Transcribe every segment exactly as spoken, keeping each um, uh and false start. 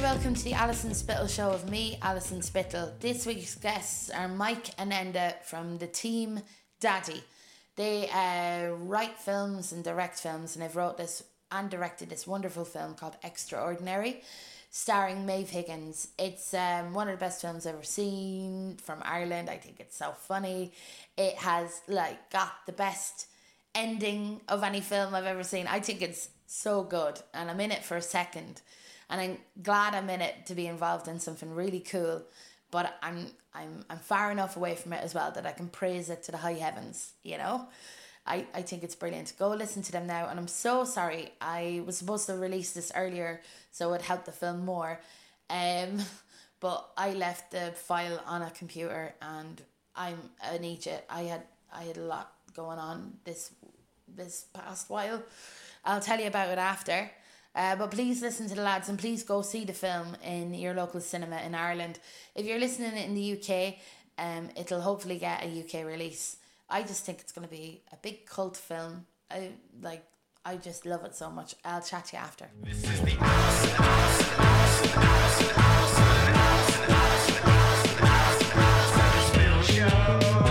welcome to the Alison Spittle show of me, Alison Spittle. This week's guests are Mike and Enda from the team Daddy. They uh, write films and direct films, and they've wrote this and directed this wonderful film called Extraordinary, starring Maeve Higgins. It's um, one of the best films I've ever seen from Ireland. I think it's so funny. It has like got the best ending of any film I've ever seen. I think it's so good, and I'm in it for a second. And I'm glad I'm in it to be involved in something really cool, but I'm I'm I'm far enough away from it as well that I can praise it to the high heavens, you know? I, I think it's brilliant. Go listen to them now. And I'm so sorry. I was supposed to release this earlier so it helped the film more. Um, but I left the file on a computer and I'm an idiot. I had I had a lot going on this this past while. I'll tell you about it after. Uh, but please listen to the lads and please go see the film in your local cinema in Ireland. If you're listening in the U K, um, it'll hopefully get a U K release. I just think it's going to be a big cult film. I like. I just love it so much. I'll chat to you after. This is the Alison, Alison, Alison, Alison, Alison, Alison, Alison, Alison, Alison, Alison Spittle Show.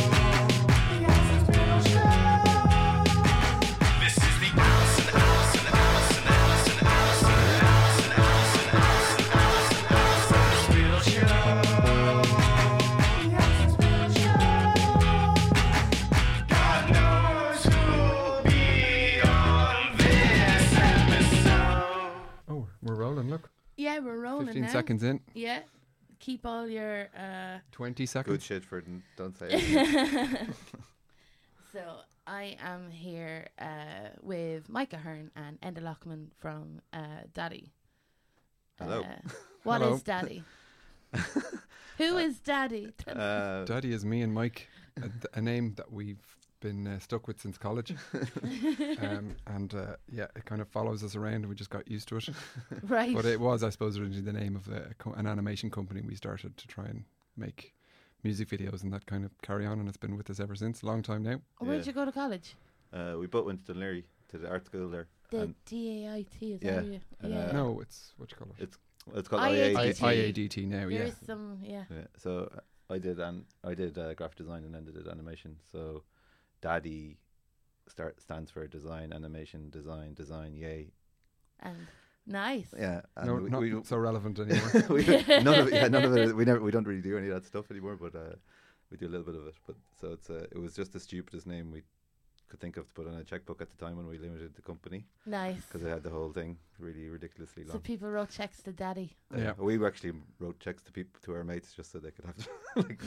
We're rolling, look. Yeah, we're rolling fifteen now. seconds in. Yeah. Keep all your... Uh... twenty seconds. Good shit for n- don't say it. So, I am here uh, with Mike Ahern and Enda Lockman from uh, Daddy. Hello. Uh, what Hello. is Daddy? Who is Daddy? Uh, Daddy is me and Mike, a, a name that we've been uh, stuck with since college. um, and uh, yeah, it kind of follows us around and we just got used to it. Right. But it was, I suppose, originally the name of a, co- an animation company we started to try and make music videos and that kind of carry on, and it's been with us ever since. Long time now. Where'd yeah. you go to college? uh, we both went to Dunleary, to the art school there. The and D A I T, is yeah, that you? and, Yeah. uh, No, it's, what do you call it? It's it's called I A D T. I A D T. I A D T now, There yeah. is some, yeah. Yeah, so uh, I did an I did uh, graphic design and then did animation. So Daddy start stands for design, animation, design, design, yay. And nice. Yeah, and No, we, not we, so relevant anymore. we none of it, yeah, none of it. We never we don't really do any of that stuff anymore, but uh, we do a little bit of it. But so it's uh, it was just the stupidest name we could think of to put on a checkbook at the time when we limited the company, Nice. because they had the whole thing really ridiculously long. So people wrote checks to Daddy. Yeah. we actually wrote checks to people to our mates just so they could have like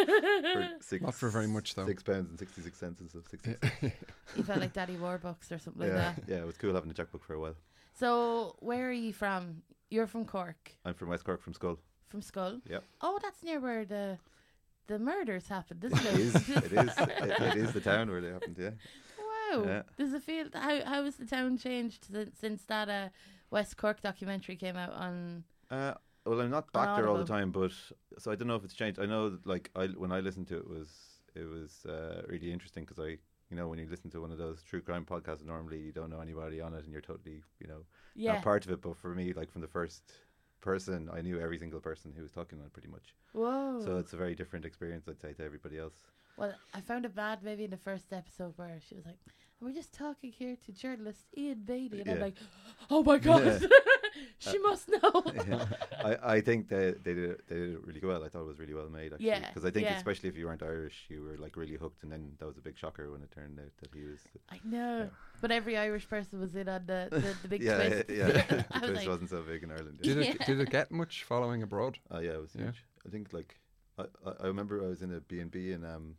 for six, Not for very much, though. Six pounds and sixty six cents and stuff. Sixty. You felt like Daddy Warbucks or something yeah, like that. yeah, it was cool having a checkbook for a while. So where are you from? You're from Cork. I'm from West Cork, from Skull. From Skull? Yep. Oh, that's near where the the murders happened, isn't It it? is. It is. It, it is the town where they happened. Yeah. Wow. Yeah. Does it feel how how has the town changed since, since that uh, West Cork documentary came out on? Uh, well, I'm not back On there all the Audible. time, but so I don't know if it's changed. I know, that, like, I when I listened to it, was it was uh, really interesting because I, you know, when you listen to one of those true crime podcasts, normally you don't know anybody on it and you're totally, you know, Yeah. not part of it. But for me, like from the first person, I knew every single person who was talking on it pretty much. Whoa. So it's a very different experience, I'd say, to everybody else. Well, I found it bad maybe in the first episode where she was like, "We're just talking here to journalist Ian Bailey," and I'm Yeah. like, "Oh my god, Yeah. she must know." Yeah. I, I think they they did it, they did it really well. I thought it was really well made, actually. Yeah, Because I think yeah. especially if you weren't Irish, you were like really hooked, and then that was a big shocker when it turned out that he was. I know, Yeah. but every Irish person was in on the the, the big yeah, twist. yeah, yeah. I The was twist like, wasn't so big in Ireland. Yeah. Did Yeah. it did it get much following abroad? Oh yeah, it was Yeah. huge. I think like I, I, I remember I was in a B and B in um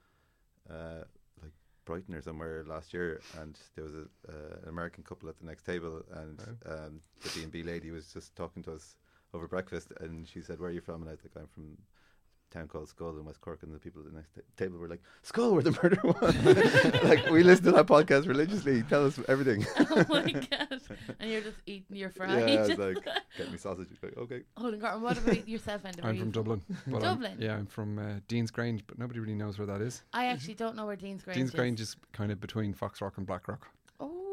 uh like Brighton or somewhere last year, and there was a uh, an American couple at the next table, and um the B and B lady was just talking to us over breakfast, and she said, "Where are you from?" And I was like, "I'm from a town called Skull in West Cork," and the people at the next t- table were like, "Skull, where the murder was." Like, we listen to that podcast religiously. Tell us everything. "Oh my god!" And you're just eating your fries. Yeah, I was like, "Get me sausage." Like, okay. Oh, and Gordon, what about yourself, Enda? Where I'm you from Dublin. But I'm- Dublin? yeah, I'm from uh, Dean's Grange, but nobody really knows where that is. I actually don't know where Dean's Grange Dean's is. Grange is kind of between Foxrock and Blackrock. Oh,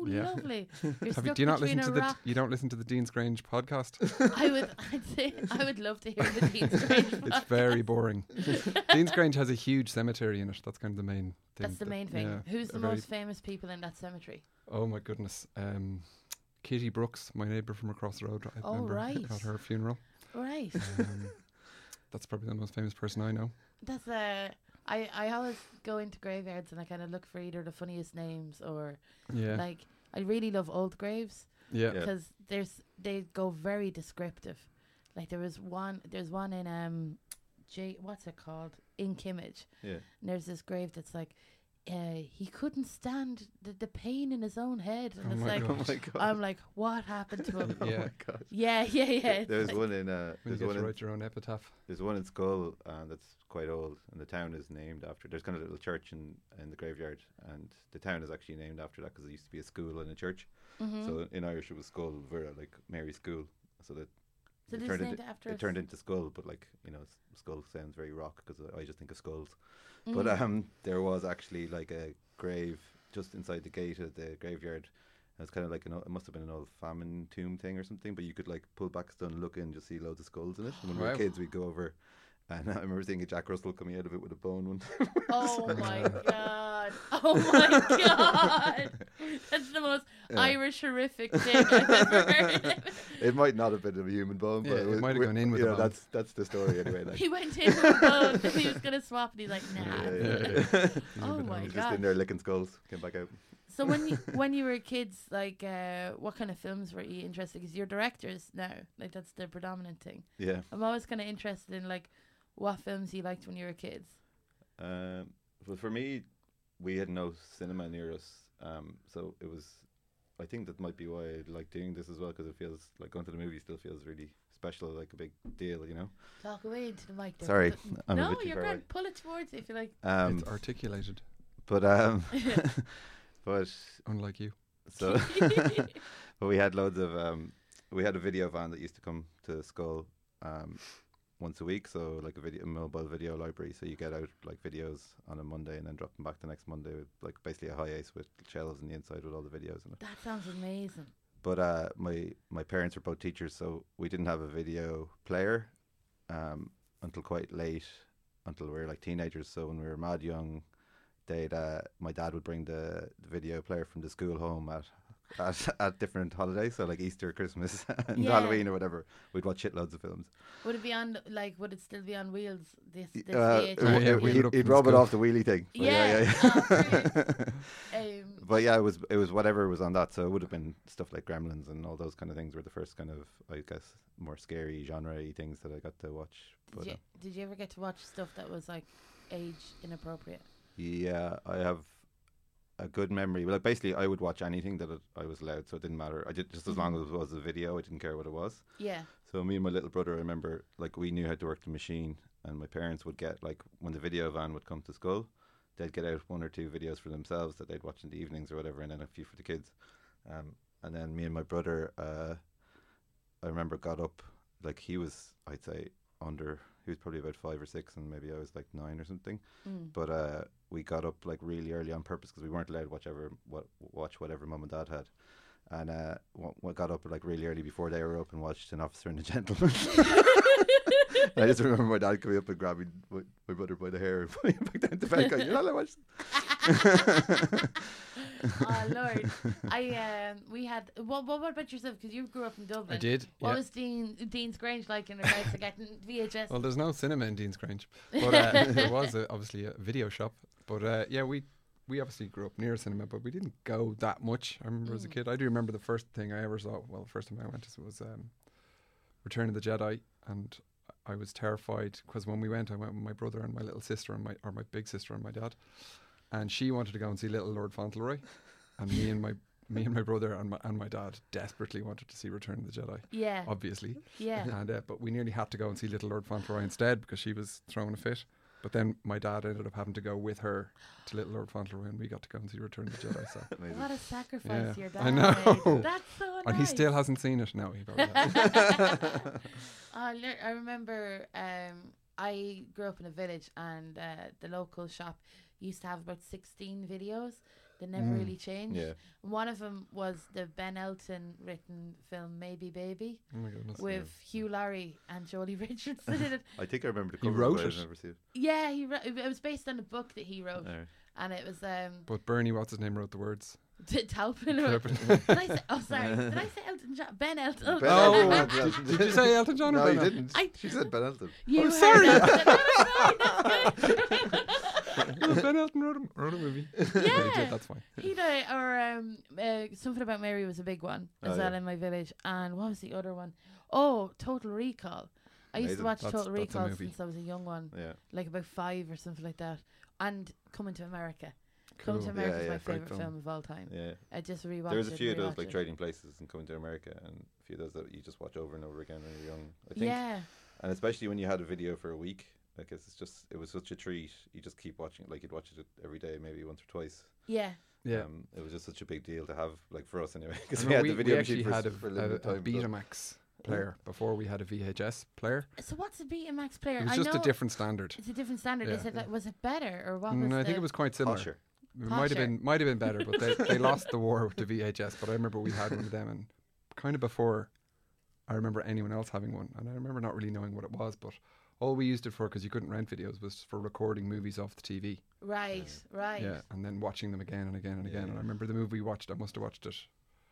Oh, Yeah. lovely. You're Have you, stuck do you not between listen a to the rock. you don't listen to the Dean's Grange podcast? I would, I'd say, I would love to hear the Dean's Grange It's podcast. very boring. Dean's Grange has a huge cemetery in it. That's kind of the main thing. That's the that- main thing. yeah, Who's the a very- most famous people in that cemetery? Oh my goodness. Um, Katie Brooks, my neighbour from across the road. I Oh, remember right. at her funeral. Right. Um, that's probably the most famous person I know. That's a. I, I always go into graveyards and I kind of look for either the funniest names or Yeah. like I really love old graves yeah. Yeah. because there's they go very descriptive. Like there was one there's one in um J what's it called in Kimmage. Yeah. And there's this grave that's like uh, he couldn't stand the, the pain in his own head and Oh it's my like Oh my god. I'm like what happened to him? Oh Yeah. my god. yeah yeah yeah. It's There's like- one in uh, When you there's get one to in, write your own epitaph. there's one in Skull uh, that's quite old, and the town is named after. There's kind of a little church in in the graveyard, and the town is actually named after that because it used to be a school and a church. Mhm. So in Irish it was Skull, Vera, like Mary School. So that So it this turned named into after it us. turned into Skull, but like you know, s- Skull sounds very rock because I just think of skulls. Mhm. But um, there was actually like a grave just inside the gate of the graveyard. It was kind of like an, o- it must have been an old famine tomb thing or something. But you could like pull back a stone and look in, just see loads of skulls in it. And when we Wow. were kids, we'd go over, and I remember seeing a Jack Russell coming out of it with a bone one. time. Oh my god! Oh my god! That's the most Yeah. Irish horrific thing I've ever heard. It might not have been a human bone, Yeah, but it was, might have we- gone in with you a know, bone. That's that's the story anyway. Like. He went in with a bone and he was gonna swap, and he's like, nah. Yeah, yeah, yeah. Oh bit my He was just in god! there licking skulls, came back out. So when you when you were kids, like, uh, what kind of films were you interested? Because you're directors now, like that's the predominant thing. Yeah. I'm always kind of interested in like what films you liked when you were kids. Um, well, for me, we had no cinema near us, um, so it was. I think that might be why I like doing this as well, because it feels like going to the movie still feels really special, like a big deal, you know. Talk away into the mic. There. Sorry, But- I'm a no, bit too you're far away. grand. Pull it towards you if you like. Um, It's articulated, but um, but unlike you. so, but we had loads of um, we had a video van that used to come to Skull um, once a week, so like a video, a mobile video library. So you get out like videos on a Monday and then drop them back the next Monday, with like basically a high ace with shelves on the inside with all the videos in it. That sounds amazing. But uh, my my parents were both teachers, so we didn't have a video player um, until quite late, until we were like teenagers. So when we were mad young, they'd uh, my dad would bring the, the video player from the school home at, at at different holidays, so like Easter, Christmas, and Yeah. Halloween or whatever. We'd watch shitloads of films. Would it be on like? Would it still be on wheels? This, this Uh, V H S? Oh, yeah, he'd- wheel it he'd, up he'd from rob it school. off the wheelie thing. But Yeah. yeah, Oh, yeah. Um, But yeah, it was it was whatever was on that. So it would have been stuff like Gremlins and all those kind of things were the first kind of, I guess, more scary genre-y things that I got to watch. But did, you, uh, did you ever get to watch stuff that was like age inappropriate? yeah, I have a good memory. Well, like basically, I would watch anything that it, I was allowed, so it didn't matter. I did just as long as it was a video. I didn't care what it was. Yeah. So me and my little brother, I remember, like we knew how to work the machine, and my parents would get like when the video van would come to school, they'd get out one or two videos for themselves that they'd watch in the evenings or whatever, and then a few for the kids. Um, and then me and my brother, uh, I remember got up, like he was, I'd say, under, he was probably about five or six, and maybe I was like nine or something. Mm. But uh, we got up like really early on purpose because we weren't allowed to watch ever what watch whatever mum and dad had. And uh, w- w- got up like really early before they were up and watched An Officer and a Gentleman. And I just remember my dad coming up and grabbing my, my brother by the hair and putting him back down to bed, going, "You're not allowed to watch this." Oh Lord, I um we had what what about yourself? Because you grew up in Dublin. I did. What Yeah. was Dean Dean's Grange like in regards to getting V H S? Well, there's no cinema in Dean's Grange, but uh, there was a, obviously a video shop. But uh, yeah, we we obviously grew up near a cinema, but we didn't go that much. I remember as a Mm. kid. I do remember the first thing I ever saw. Well, the first time I went to was um, Return of the Jedi, and I was terrified because when we went, I went with my brother and my little sister and my or my big sister and my dad, and she wanted to go and see Little Lord Fauntleroy, and me and my me and my brother and my and my dad desperately wanted to see Return of the Jedi, yeah, obviously. yeah. And uh, but we nearly had to go and see Little Lord Fauntleroy instead because she was throwing a fit. But then my dad ended up having to go with her to Little Lord Fauntleroy, and we got to go and see Return of the Jedi. So, Amazing. What a sacrifice Yeah, your dad I know. made. That's so nice. and he still hasn't seen it. No, he probably hasn't. I lear- I remember um, I grew up in a village, and uh, the local shop used to have about sixteen videos. They never Mm. really changed. Yeah. One of them was the Ben Elton written film Maybe Baby Oh my goodness. with Hugh Laurie and Jodie Richardson in it. I think I remember the He cover, wrote but it? I've never seen it. Yeah, he wrote, it was based on a book that he wrote, Alright. and it was um But Bernie, what's his name, wrote the words. T- Talpin. Or, Turpin. did I say? Oh, sorry. Did I say Elton John? Ben Elton. Ben Oh, Elton. did, did you say Elton John? or No, Ben you Elton? didn't. I- She said Ben Elton. You I'm heard sorry. Elton. No, no, that's good. No, Ben Elton wrote a, wrote a movie. Yeah. But he did, that's fine. He died, or um, uh, Something About Mary was a big one as Oh, well yeah. in my village. And what was the other one? Oh, Total Recall. I used to Amazing. watch That's- Total that's a Recall movie. since I was a young one, Yeah. like about five or something like that. And Coming to America. Cool. Coming to America Yeah, is yeah, my great favorite film. film. of all time. Yeah. I just rewatched There was a it few of and those like rewatched it. Trading Places and Coming to America, and a few of those that you just watch over and over again when you're young. I think, Yeah. and especially when you had a video for a week, like it's just it was such a treat. You just keep watching, like you'd watch it every day, maybe once or twice. Yeah. Yeah. Um, it was just such a big deal to have, like for us anyway, I because remember we had we, the video we actually machine for, had a, s- for a a, limited a time. so- Betamax player before we had a V H S player. So what's a Betamax player? It was I just know a different standard. it's a different standard. Yeah. Is it like, was it better or what was No, I the think it was quite similar. Posher. It might have Posher. been might have been better, but they, they lost the war with the V H S. But I remember we had one of them, and kind of before I remember anyone else having one, and I remember not really knowing what it was, but all we used it for, because you couldn't rent videos, was for recording movies off the T V. right, right. Yeah, and then watching them again and again and again. Yeah. And I remember the movie we watched. I must have watched it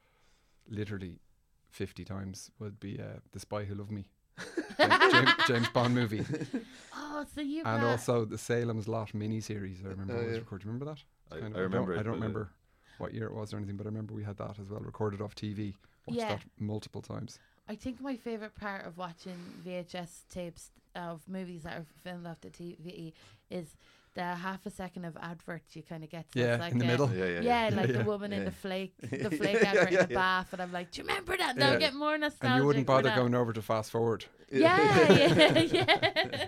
literally fifty times. Would be uh, The Spy Who Loved Me, James, James, James Bond movie, Oh, so you and got- also the Salem's Lot miniseries. I remember Oh, always yeah. recorded. Remember that? I, Kind I of- remember. I it, don't, I don't but, uh, remember what year it was or anything, but I remember we had that as well, recorded off T V. Watched Yeah. that multiple times. I think my favorite part of watching V H S tapes of movies that are filmed off the T V is the half a second of adverts you kind of get. So Yeah, it's like in the a- middle. Yeah, yeah, Yeah, yeah. like Yeah. the woman in Yeah. the flake, the Yeah, flake yeah, advert in yeah, the yeah. bath, and I'm like, do you remember that? Now Yeah. get more nostalgic. And you wouldn't for bother that. going over to fast forward. Yeah, yeah, yeah.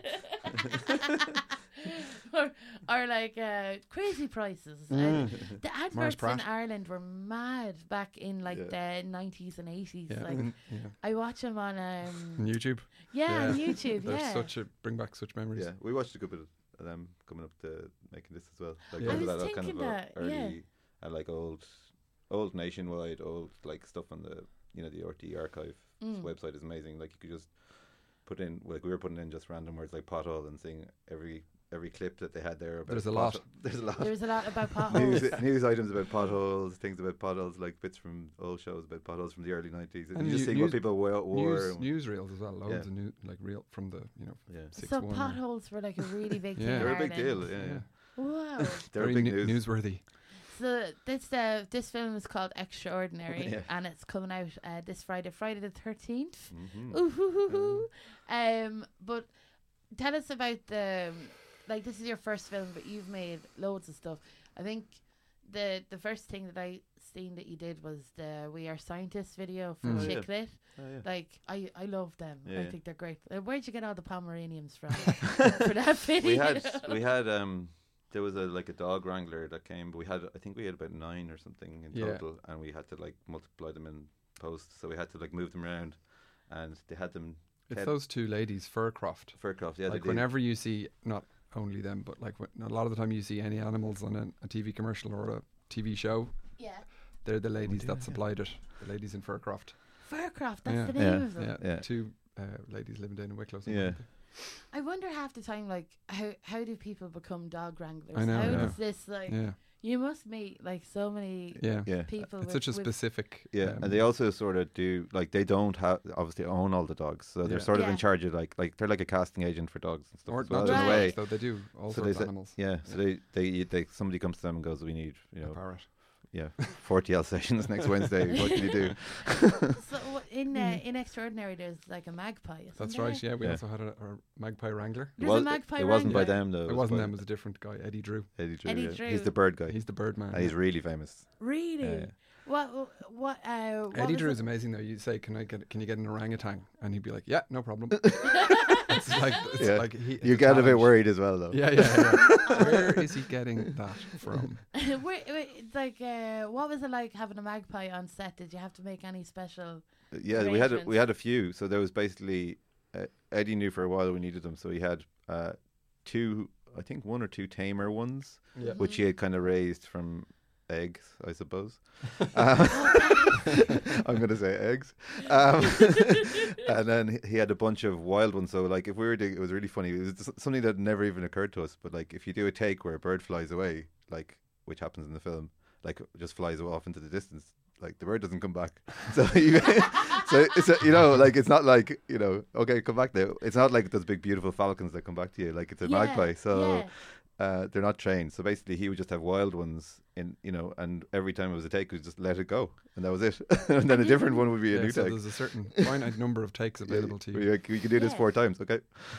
or, or like uh, crazy prices. Uh, Mm. the adverts in Pratt. Ireland were mad back in like Yeah. the nineties and eighties. Yeah, Like and- yeah. I watch them on On um, YouTube. yeah, on Yeah. YouTube. There's Yeah, such a bring back such memories. Yeah, we watched a good bit of them coming up to making this as well. Like Yeah. I remember was that kind of thinking uh, that, yeah. early, uh, like old, old Nationwide, old like stuff on the you know the R T archive Mm. website is amazing. Like you could just put in like we were putting in just random words like pothole and seeing every every clip that they had there. About There's a pot- lot. There's a lot. There was a lot about potholes. News, news items about potholes, things about potholes, like bits from old shows about potholes from the early nineties. And, And you just new- see what news- people wore. wore News, and- newsreels as well. Loads Yeah. of new, like real from the you know yeah, six So one. potholes were like a really big thing. Yeah. in they're a big Ireland. deal. Yeah, yeah. Wow. they're Very big nu- news. newsworthy. So this uh, this film is called Extraordinary, Yeah. and it's coming out uh, this Friday, Friday the thirteenth. Mhm. Ooh hoo hoo hoo. Um, but tell us about the like. This is your first film, but you've made loads of stuff. I think the the first thing that I seen that you did was the We Are Scientists video from Mm. Oh, yeah. Chick Lit. Oh, yeah. Like I, I love them. Yeah, I yeah. think they're great. Uh, where'd you get all the Pomeranians from for that video? we had we had um there was a like a dog wrangler that came, but we had I think we had about nine or something in Yeah. total, and we had to like multiply them in post, so we had to like move them around, and they had them It's Ted- those two ladies, Furcroft. Furcroft. Yeah, like they did. whenever you see, not only them, but like when, a lot of the time you see any animals on a, a T V commercial or a T V show, yeah. they're the ladies do, that Oh, supplied yeah. supplied it. The ladies in Furcroft. Furcroft, that's Yeah. the name Yeah. of them. Yeah, Yeah. two uh, ladies living down in Wicklow. something Yeah. like that. I wonder half the time, like, how how do people become dog wranglers? I know, How yeah. does this, like, Yeah, you must meet, like, so many yeah. Yeah. people It's with, such a with specific. Yeah, um, and they also sort of do like they don't have obviously own all the dogs, so they're Yeah. sort of Yeah. in charge of like like they're like a casting agent for dogs and stuff or as well not in just a Right. way. dogs, though they do all So sorts they of say- animals. Yeah, so they, they they somebody comes to them and goes, we need you A know parrot. yeah forty Alsatians next Wednesday. What can you do? so what- in uh, in Extraordinary, there's like a magpie. Isn't That's there? right. Yeah, we Yeah. also had a, a magpie wrangler. There's was, a magpie It wasn't by wrangler. them though. It wasn't by them. It was a different guy, Eddie Drew. Eddie Drew. Eddie yeah. Drew. He's the bird guy. He's the Birdman. and he's yeah. really famous. Really? Yeah, yeah. What what uh? What Eddie was Drew it? is amazing though. You say, "Can I get? Can you get an orangutan?" And he'd be like, "Yeah, no problem." it's like, it's Yeah. like he, it's You get a bit challenge. worried as well though. Yeah, yeah, yeah. Where is he getting that from? wait, wait, it's like, uh, what was it like having a magpie on set? Did you have to make any special? Yeah, we had a, we arrangements. had a few. So there was basically uh, Eddie knew for a while we needed them, so he had uh, two, I think one or two tamer ones, Yeah. which he had kind of raised from eggs, I suppose. Um, I'm going to say eggs. Um, and then he- he had a bunch of wild ones. So like if we were doing, it was really funny. It was just something that never even occurred to us. But like if you do a take where a bird flies away, like which happens in the film, like just flies off into the distance, like the bird doesn't come back. So you, so it's a, you know, like it's not like, you know, okay, come back now. It's not like those big beautiful falcons that come back to you. Like it's a Yeah, magpie. So. yeah. Uh, they're not trained, so basically he would just have wild ones in, you know, and every time it was a take, we would just let it go, and that was it. And then a different one would be a Yeah, new so take. there's a certain finite number of takes available to you. We, we can do this Yeah. four times, okay?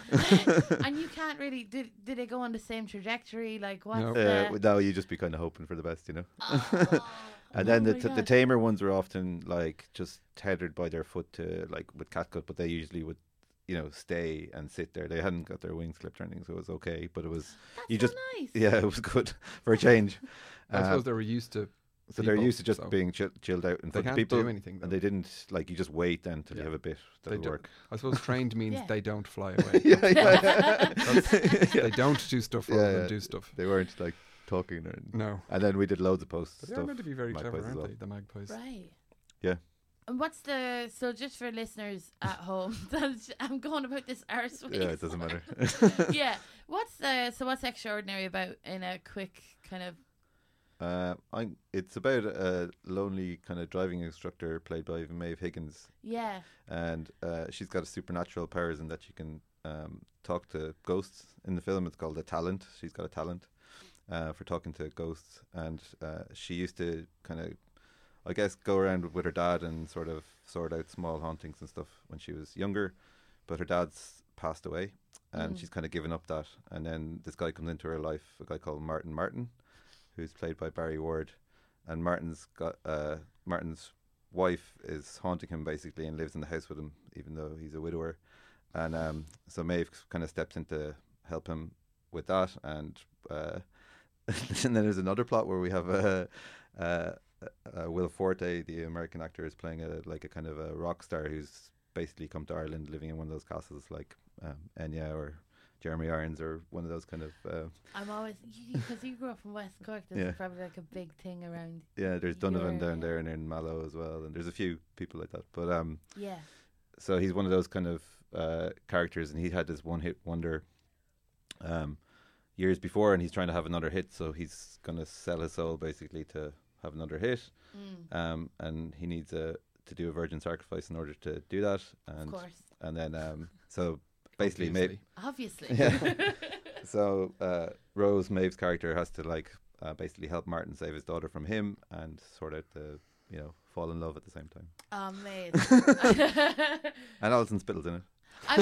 And you can't really. Did did they go on the same trajectory? Like what's No. the? Uh, now you just be kind of hoping for the best, you know. Oh, And then oh the my t- the God. tamer ones were often like just tethered by their foot to like with catgut, but they usually would, you know, stay and sit there. They hadn't got their wings clipped or anything, so it was okay. But it was, That's you so just- nice. yeah, it was good for a change. I Uh, suppose they were used to. so they're people, used to just so being chill- chilled out in They front of can't people, do anything. Though. and they didn't like you just wait then till Yeah. you have a bit They that'll don't- work. I suppose trained means Yeah. they don't fly away. yeah, yeah, That's- They don't do stuff rather Yeah, than yeah. do stuff. They weren't like talking, or, No. and then we did loads of posts But they are stuff. meant to be very magpies clever, as aren't well. they? The magpies. Right. Yeah. And what's the so just for listeners at home? That's, I'm going about this arse Yeah, it doesn't matter. Yeah. What's the so what's extraordinary about in a quick kind of Uh, I, it's about a lonely kind of driving instructor played by Maeve Higgins, yeah. and uh, she's got a supernatural powers in that she can um, talk to ghosts. In the film, it's called a talent. She's got a talent uh, for talking to ghosts, and uh, she used to kind of, I guess, go around with her dad and sort of sort out small hauntings and stuff when she was younger. But her dad's passed away, and Mm. she's kind of given up that. And then this guy comes into her life, a guy called Martin Martin, who's played by Barry Ward, and Martin's got uh, Martin's wife is haunting him basically and lives in the house with him, even though he's a widower. And um, so Maeve kind of steps in to help him with that. And uh, and then there's another plot where we have uh, uh, uh, Will Forte, the American actor, is playing a like a kind of a rock star who's basically come to Ireland, living in one of those castles like um, Enya or Jeremy Irons or one of those kind of uh, I'm always because you grew up in West Cork. This Yeah. is probably like a big thing around. yeah. There's Donovan Your- down there and in Mallow as well, and there's a few people like that. But um, Yeah. so he's one of those kind of uh, characters, and he had this one hit wonder um, years before, and he's trying to have another hit, so he's going to sell his soul basically to have another hit, Mm, um, and he needs a, to do a virgin sacrifice in order to do that, of and course. and then um, so basically Maeve, Obviously. Obviously. Yeah. so uh, Rose, Maeve's character, has to like uh, basically help Martin save his daughter from him and sort out the, you know, fall in love at the same time. Amazing. And Alison Spittle's in it. I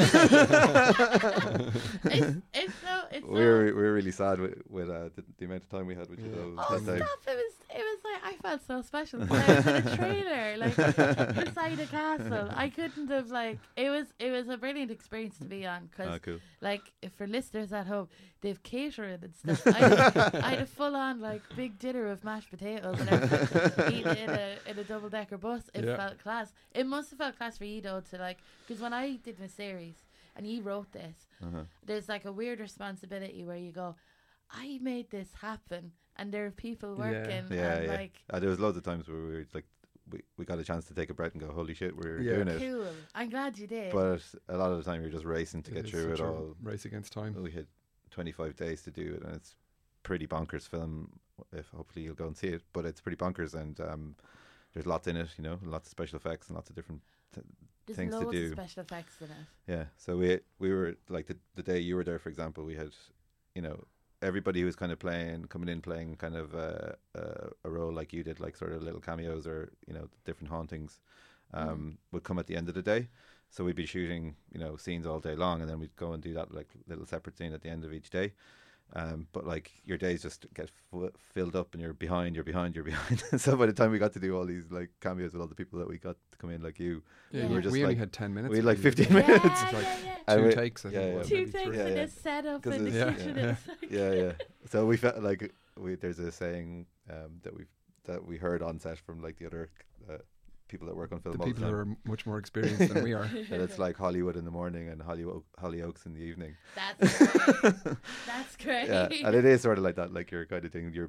mean, it's, it's so it's We so. were we were really sad with, with uh, the, the amount of time we had with you Yeah. though, Oh that time. stop! It was it was like I felt so special. 'Cause I was in a trailer, like inside a castle. I couldn't have like it was it was a brilliant experience to be on because Oh, cool. like if for listeners at home, they've catering and stuff. I had, I had a full on like big dinner of mashed potatoes and everything, eaten in a in a double decker bus. It Yeah. felt class. It must have felt class for you though to like because when I did my series and you wrote this, Uh-huh. there's like a weird responsibility where you go, I made this happen, and there are people Yeah. working, Yeah, and yeah. like Uh, there was loads of times where we were like, we, we got a chance to take a breath and go, holy shit, we're Yeah. doing it. cool. I'm glad you did. But a lot of the time you're just racing to It get is through it such a all. race against time. We had twenty-five days to do it, and it's pretty bonkers film. If hopefully you'll go and see it, but it's pretty bonkers, and um, there's lots in it, you know, lots of special effects and lots of different. There's things to loads do. of special effects in it. Yeah, so we we were like the the day you were there, for example, we had, you know, everybody who was kind of playing, coming in playing kind of uh, uh, a role like you did, like sort of little cameos or, you know, different hauntings, um, Mm. would come at the end of the day. So we'd be shooting, you know, scenes all day long, and then we'd go and do that like little separate scene at the end of each day. Um, but like your days just get f- filled up, and you're behind, you're behind, you're behind. So by the time we got to do all these like cameos with all the people that we got to come in, like you, Yeah, Yeah. we, were just we only like- had ten minutes. we had to like do fifteen it. Yeah, minutes. yeah, like yeah. And Two we- takes, I yeah, think. yeah. it was, Two maybe things three. Yeah, in yeah. a setup 'Cause and the it's- kitchen. yeah. It's like yeah, yeah. So we felt like we there's a saying um, that we that we heard on set from like the other uh, people that work on film The all the people who time. are much more experienced than we are. That it's like Hollywood in the morning and Hollywood Hollyoaks in the evening. That's great. That's great. Yeah, and it is sort of like that. Like you're kind of doing your big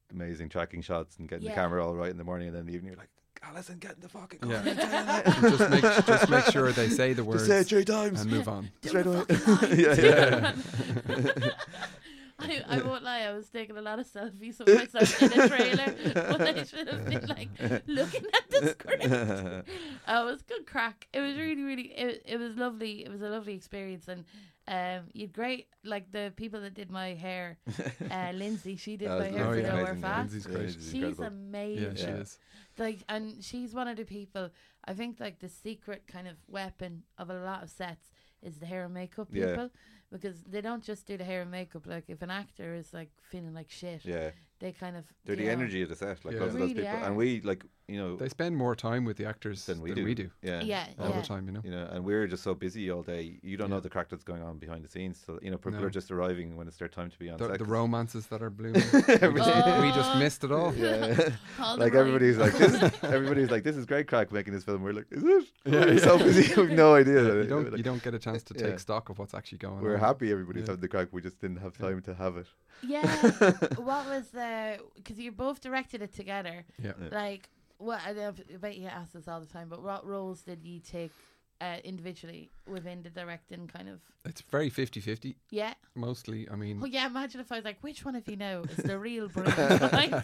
amazing tracking shots and getting Yeah. the camera all right in the morning, and then in the evening you're like, Alison, get in the fucking Yeah. corner. just make just make sure they say the words Just say it three times. and move on. Do Straight the away. fucking line. Yeah, Do yeah. the line. I, I won't lie, I was taking a lot of selfies of myself in a trailer when I should have been like looking at the script. Oh, it was good crack. It was really, really, it, it was lovely. It was a lovely experience. And um, you'd great, like the people that did my hair, uh, Lindsay, she did That my was hair oh, for yeah. Nowhere amazing, yeah. Fast. Lindsay's Yeah, great. she's She's incredible. amazing. Yeah, she Yeah. is. Like, and she's one of the people, I think like the secret kind of weapon of a lot of sets is the hair and makeup Yeah. people, because they don't just do the hair and makeup. Like if an actor is like feeling like shit, Yeah, they kind of they're you the know, energy of the set. Like Yeah. lots of Really those people, are. and we like you know They spend more time with the actors than we than do. we do Yeah, Yeah, all yeah. the time, you know. You know, and we're just so busy all day. You don't know Yeah. the crack that's going on behind the scenes. So you know, people No. are just arriving when it's their time to be on The, set. the 'cause- romances that are blooming. we, Everything. just, we Oh. just missed it all. Yeah. All the Like right- everybody's like this. Everybody's like, this is great crack making this film. We're like, is it? Yeah, we're yeah. so busy. We've no idea. You don't Like, you don't get a chance to take Yeah. stock of what's actually going we're on. happy everybody's Yeah. having the crack. We just didn't have time to have it. Yeah. What was the? Because you both directed it together. Yeah. Yeah. Like, what? I know- I bet you ask this all the time, but what roles did you take uh, individually within the directing kind of? It's very fifty-fifty Yeah. mostly. I mean, Oh yeah. Imagine if I was like, which one of you know is the real brain behind?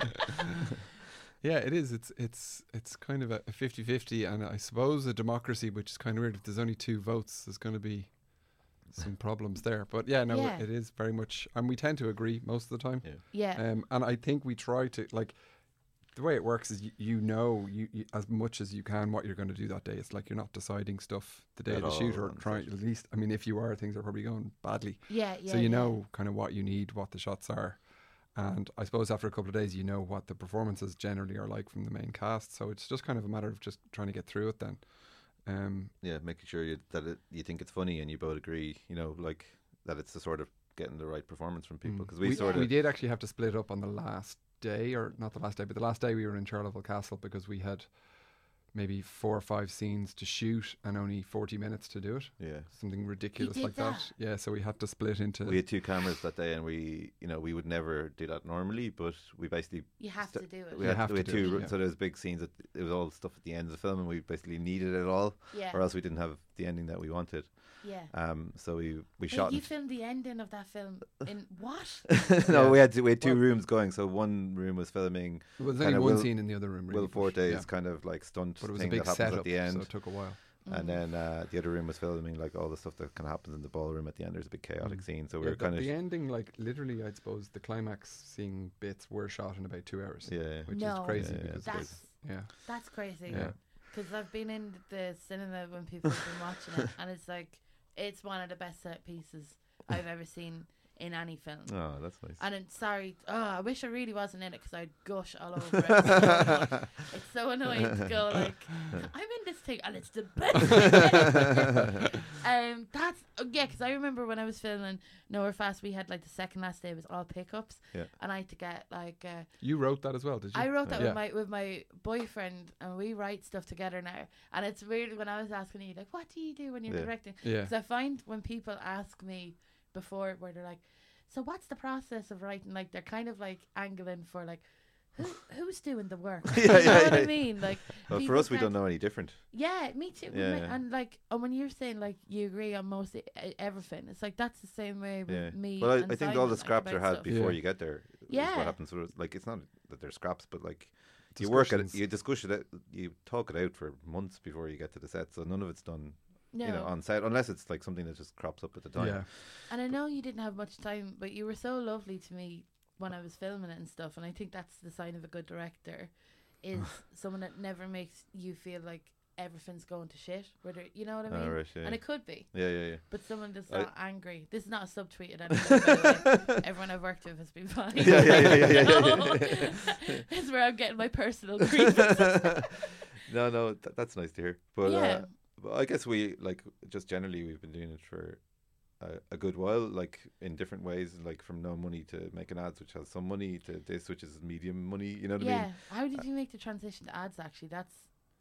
yeah, it is. It's it's it's kind of a a fifty-fifty, and I suppose a democracy, which is kind of weird. If there's only two votes, there's going to be some problems there. But yeah, no, Yeah. it is very much, and we tend to agree most of the time. Yeah. Um, and I think we try to like the way it works is you, you know you, you as much as you can what you're going to do that day. It's like you're not deciding stuff the day At of the shoot all or on trying set. at least. I mean, if you are, things are probably going badly. Yeah. Yeah. so you yeah. know kind of what you need, what the shots are. And I suppose after a couple of days, you know what the performances generally are like from the main cast. So it's just kind of a matter of just trying to get through it then. Um, Yeah, making sure you, that it, you think it's funny and you both agree. You know, like that it's the sort of getting the right performance from people. mm. Because we, we, sort we of did actually have to split up on the last day, or not the last day, but the last day we were in Charleville Castle because we had maybe four or five scenes to shoot and only forty minutes to do it. yeah. Something ridiculous did like that. that? Yeah, so we had to split into. We had two cameras that day, and we, you know, we would never do that normally, but we basically You have st- to do it. we You had, have we to had do two. it, yeah. So there was big scenes. That it was all stuff at the end of the film, and we basically needed it all, Yeah. or else we didn't have the ending that we wanted. Yeah. Um, so we we Wait, shot. you in- filmed the ending of that film in what? no, Yeah. we had to, we had two Well- rooms going. So one room was filming There was kinda only one Will- scene in the other room. Really, Will but Forte's yeah. kind of like stunt But it was a thing big that happens setup, at the end, so it took a while. Mm. and then uh, the other room was filming like all the stuff that kind of happens in the ballroom at the end. There's a big chaotic Mm. scene, so we Yeah, were the, kind of the ending, like literally, I'd suppose the climax scene bits were shot in about two hours, yeah. which No. is crazy Yeah, yeah, because it's That's yeah, that's crazy. yeah. Because I've been in the cinema when people have been watching it, and it's like it's one of the best set pieces I've ever seen in any film. Oh, that's nice. And I'm sorry, oh, I wish I really wasn't in it because I'd gush all over it. So much. It's so annoying to go like, I'm in this thing and it's the best thing. um, that's oh, yeah, because I remember when I was filming Nowhere Fast, we had like the second last day was all pickups, Yeah. and I had to get like. Uh, You wrote that as well, did you? I wrote that Yeah. with my with my boyfriend, and we write stuff together now. And it's weird when I was asking you like, what do you do when you're Yeah. directing? Yeah. Because I find when people ask me before, where they're like, so what's the process of writing? Like they're kind of like angling for like, who who's doing the work? Yeah, you know yeah, what I yeah. mean? Like, Well, for people us, we can't- don't know any different. Yeah, me too. Yeah, Me- yeah. And like, and when you're saying like you agree on most e- everything, it's like that's the same way with Yeah. me. Well, I, and I think Simon, all the like, scraps are about had stuff. before Yeah. you get there. is Yeah. What happens? So it's like it's not that they're scraps, but like you work at it, Discussions. you discuss it, out, you talk it out for months before you get to the set. So none of it's done, No. you know, on set, unless it's like something that just crops up at the time. Yeah. And I know you didn't have much time, but you were so lovely to me when I was filming it and stuff. And I think that's the sign of a good director, is someone that never makes you feel like everything's going to shit. Whether you know what I mean? Oh, right, yeah. And it could be, Yeah, yeah, yeah. but someone that's I- not angry. This is not a subtweeted anything. By the way. Everyone I've worked with has been fine. Yeah, yeah, yeah, yeah, yeah, So, yeah, yeah. That's where I'm getting my personal grievances. no, no, th- that's nice to hear. But Yeah. uh, but I guess we like just generally we've been doing it for a, a good while, like in different ways, like from no money to making ads, which has some money, to this, which is medium money. You know what Yeah. How did you make the transition to ads? Actually, that's I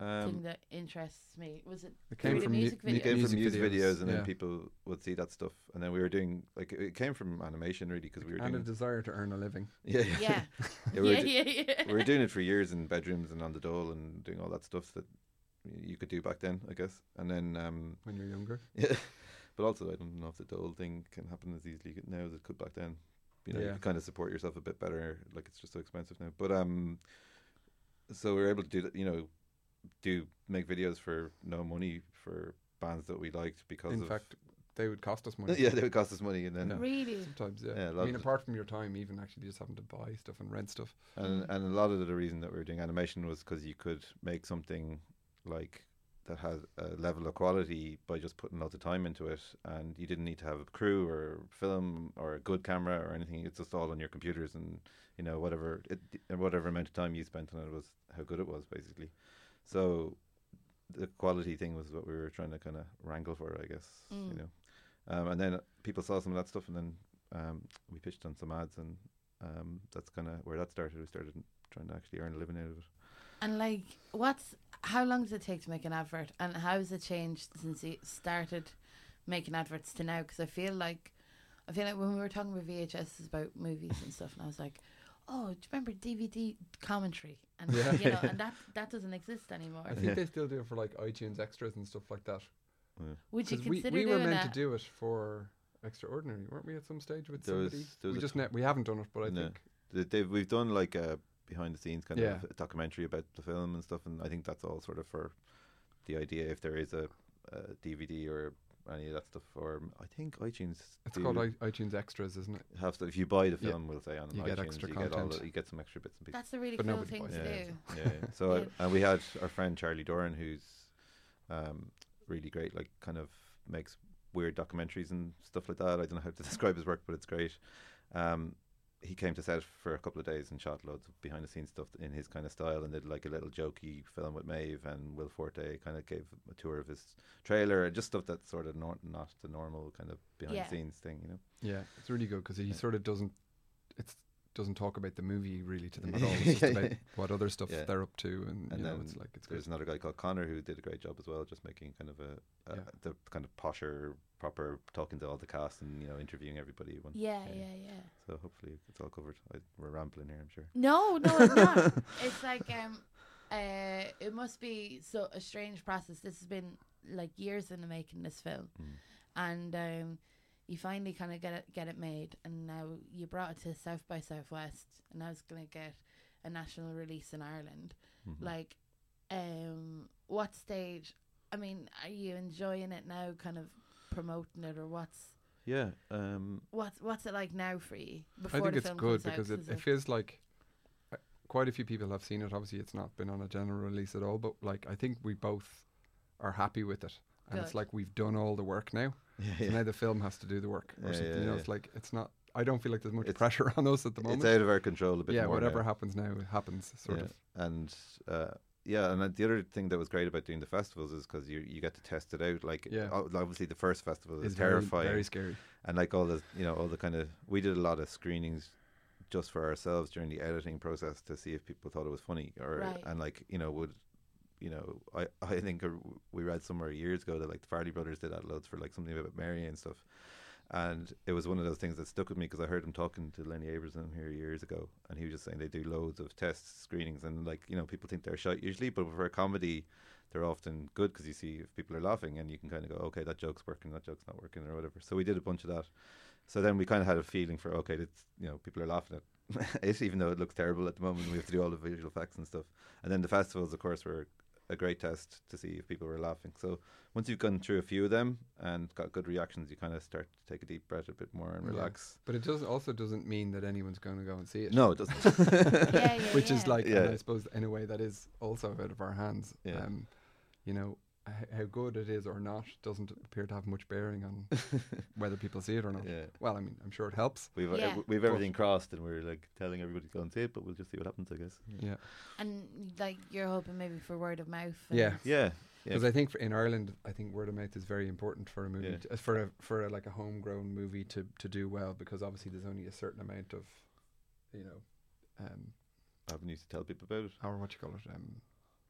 Um, thing that interests me. Was it It came through the from mu- music mu- It video? came music from music videos, videos, and yeah. then people would see that stuff, and then we were doing like it it came from animation really because we were and a doing desire to earn a living. yeah yeah, Yeah. Yeah, we were yeah, do- yeah, yeah. we were doing it for years in bedrooms and on the dole and doing all that stuff that you could do back then, I guess. And then um, When you're younger, yeah, but also I don't know if the dole thing can happen as easily now as it could back then. You know, you Yeah. can kind of support yourself a bit better. Like it's just so expensive now. But um, so we were able to do that. You know, do make videos for no money for bands that we liked because in of fact, they would cost us money. yeah, they would cost us money, and then Yeah. Really? Sometimes, yeah. Yeah, a lot I mean, of it- apart from your time, even actually just having to buy stuff and rent stuff. and Mm. and a lot of the reason that we were doing animation was because you could make something like that had a level of quality by just putting lots of time into it, and you didn't need to have a crew or film or a good camera or anything. It's just all on your computers, and you know whatever it, whatever amount of time you spent on it was how good it was basically. So the quality thing was what we were trying to kind of wrangle for, I guess. Mm. You know, um, and then people saw some of that stuff, and then um, we pitched on some ads, and um, that's kind of where that started. We started trying to actually earn a living out of it. And like, what's how long does it take to make an advert, and how has it changed since you started making adverts to now? Because I feel like, I feel like when we were talking about V H S about movies and stuff, and I was like, oh, do you remember D V D commentary? And Yeah. you know, and that that doesn't exist anymore. I think Yeah. they still do it for like iTunes extras and stuff like that. Would you 'Cause we, consider we were doing meant that? to do it for Extraordinary, weren't we? At some stage with There was- somebody. there was we a just tr- ne- we haven't done it, but I No. think Th- They've, we've done like a behind the scenes kind Yeah. of a documentary about the film and stuff, and I think that's all sort of for the idea if there is a, a D V D or any of that stuff. Or I think iTunes. it's do called I- iTunes Extras, isn't it? have to, if you buy the Yeah. film, we'll say on You iTunes, get extra you get all content. the, you get some extra bits and pieces. That's a really But cool nobody thing buys to yeah, do. yeah, yeah. So Yeah. I, and we had our friend Charlie Doran, who's um, really great. Like kind of makes weird documentaries and stuff like that. I don't know how to describe his work, but it's great. Um, he came to set for a couple of days and shot loads of behind the scenes stuff in his kind of style, and did like a little jokey film with Maeve, and Will Forte kind of gave a tour of his trailer, and just stuff that's sort of nor- not the normal kind of behind Yeah. the scenes thing, you know. Yeah, it's really good because he Yeah. sort of doesn't. It's doesn't talk about the movie really to them at all. It's just about what other stuff Yeah. they're up to, and, And you know, then it's like it's There's good. another guy called Connor who did a great job as well, just making kind of a, a Yeah. the kind of posher, proper talking to all the cast and you know interviewing everybody. One. Yeah, Yeah. yeah, yeah. So hopefully it's all covered. I, we're rambling here, I'm sure. No, no, it's not. It's like um, uh, it must be so a strange process. This has been like years in the making. This film, Mm. and um, you finally kind of get it get it made, and now you brought it to South by Southwest, and now it's gonna get a national release in Ireland. Mhm. Like, um, what stage? I mean, are you enjoying it now? Kind of promoting it, or what's Yeah. Um, what's what's it like now for you? Before I think the it's film good comes out, because it, 'cause it of- feels like uh, quite a few people have seen it. Obviously, it's not been on a general release at all, but like I think we both are happy with it, and it's Good. like we've done all the work now. yeah, So now the film has to do the work or Yeah, something. yeah, you know, yeah. it's like it's not. I don't feel like there's much It's- pressure on us at the moment. it's out of our control a bit yeah, more whatever now. happens now happens. Sort Yeah. of. And uh, yeah, and uh, the other thing that was great about doing the festivals is because you you get to test it out. Like, Yeah. o- obviously the first festival is It's very, terrifying, very scary. and like all the you know all the kind of we did a lot of screenings just for ourselves during the editing process to see if people thought it was funny or Right. and like you know would you know I I think uh, we read somewhere years ago that like the Farley brothers did that loads for like something about Mary and stuff. And it was one of those things that stuck with me because I heard him talking to Lenny Abraham here years ago, and he was just saying they do loads of test screenings, and like you know people think they're shite usually, but for a comedy, they're often good because you see if people are laughing, and you can kind of go, okay, that joke's working, that joke's not working, or whatever. So we did a bunch of that. So then we kind of had a feeling for okay, that's you know people are laughing at it, even though it looks terrible at the moment. We have to do all the visual effects and stuff, and then the festivals, of course, were a great test to see if people were laughing. So once you've gone through a few of them and got good reactions, you kind of start to take a deep breath a bit more and Yeah. relax. But it does also doesn't mean that anyone's going to go and see it. No, it doesn't. yeah, yeah, Which is yeah. like, Yeah. and I suppose in a way that is also out of our hands. Yeah. Um, you know, h- how good it is or not doesn't appear to have much bearing on whether people see it or not. Yeah. Well, I mean, I'm sure it helps. We've Yeah. uh, we've everything crossed, and we're like telling everybody to go and see it, but we'll just see what happens, I guess. Yeah. And like you're hoping maybe for word of mouth. And Yeah. Yeah, yeah, Because I think for, in Ireland, I think word of mouth is very important for a movie, Yeah. to, uh, for a, for a, like a homegrown movie to, to do well, because obviously there's only a certain amount of, you know, um, avenues to tell people about it. or what you call it, um,